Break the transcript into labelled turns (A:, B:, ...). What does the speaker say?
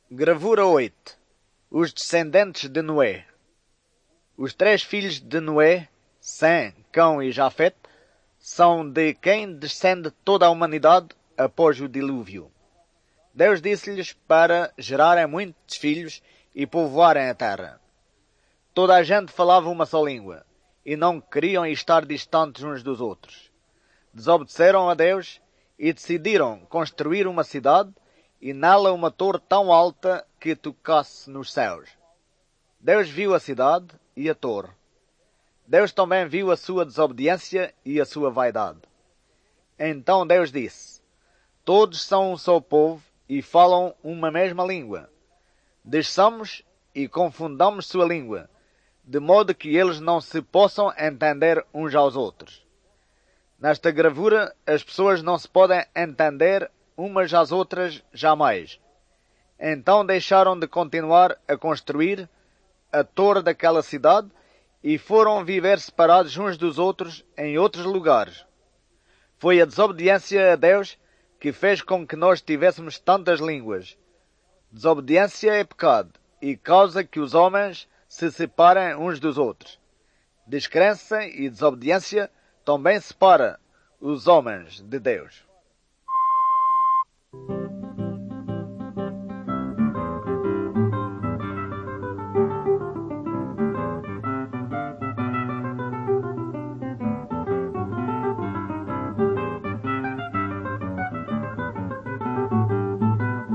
A: Gravura 8. Os descendentes de Noé. Os três filhos de Noé, Sem, Cão e Jafete, são de quem descende toda a humanidade após o dilúvio. Deus disse-lhes para gerarem muitos filhos e povoarem a terra. Toda a gente falava uma só língua e não queriam estar distantes uns dos outros. Desobedeceram a Deus e decidiram construir uma cidade e nela uma torre tão alta que tocasse nos céus. Deus viu a cidade e a torre. Deus também viu a sua desobediência e a sua vaidade. Então Deus disse: todos são um só povo e falam uma mesma língua. Desçamos e confundamos sua língua, de modo que eles não se possam entender uns aos outros. Nesta gravura, as pessoas não se podem entender umas às outras jamais. Então deixaram de continuar a construir a torre daquela cidade e foram viver separados uns dos outros em outros lugares. Foi a desobediência a Deus que fez com que nós tivéssemos tantas línguas. Desobediência é pecado e causa que os homens se separem uns dos outros. Descrença e desobediência também separa os homens de Deus.